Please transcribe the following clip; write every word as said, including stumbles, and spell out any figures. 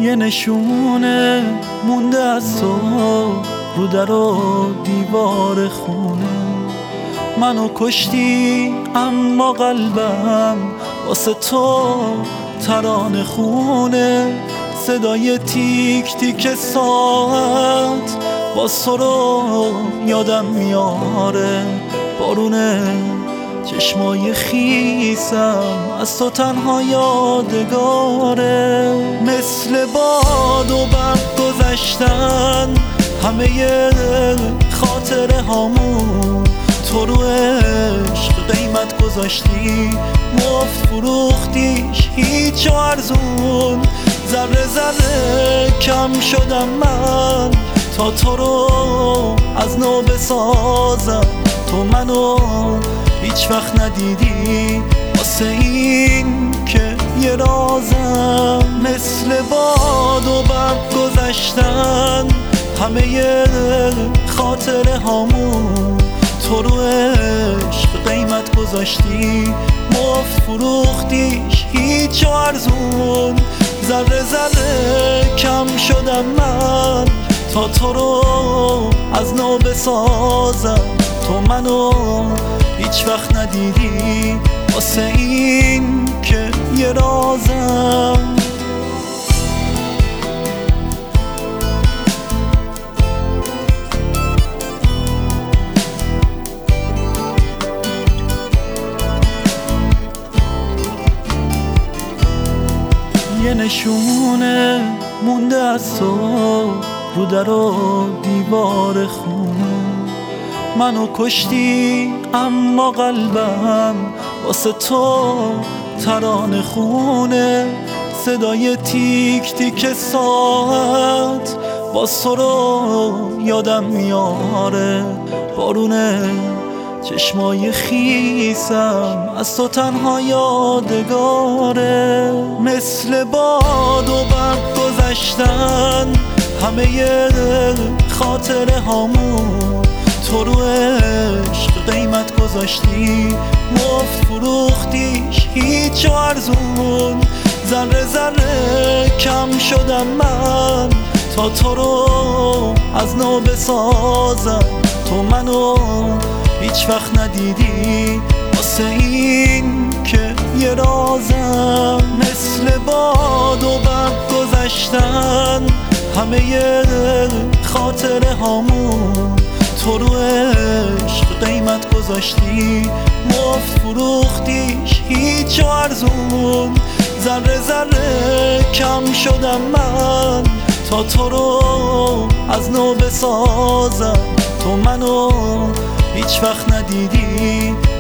یه نشونه مونده از تو رو در و دیوار خونه. منو کشتی اما قلبم واسه تو ترانه خونه. صدای تیک تیک ساعت باز تو رو یادم میاره. بارونه چشمای خیسم از تو تنها یادگاره. مثل باد و برق گذشتن همه خاطره هامون. تو رو عشق قیمت گذاشتی مفت فروختیش هیچ و ارزون. ذره ذره کم شدم من تا تو رو از نو بسازم. تو منو هیچ وقت ندیدی واسه این که یه رازم. مثل باد و برق گذشتن همه خاطره هامون. تو رو عشق قیمت گذاشتی مفت فروختیش هیچ و ارزون. ذره ذره کم شدم من تا تو رو از نو بسازم. تو منو هیچ وقت ندیدی واسه این که یه رازم. یه نشونه مونده از تو رو در و دیوار خونه. منو کشتی اما قلبم واسه تو ترانه خونه. صدای تیک تیک ساعت باز تو رو یادم میاره. بارونه چشمای خیسم از تو تنها یادگاره. مثل باد و برق گذشتن همه خاطره هامون. تو رو عشق قیمت گذاشتی مفت فروختیش هیچ و ارزون. ذره ذره کم شدم من تا تو رو از نو بسازم. تو منو هیچ وقت ندیدی واسه این که یه رازم. مثل باد و برق گذشتن همه خاطره هامون. تو رو عشق قیمت گذاشتی مفت فروختیش هیچ و ارزون. ذره ذره کم شدم من تا تو رو از نو بسازم. تو منو هیچ وقت ندیدی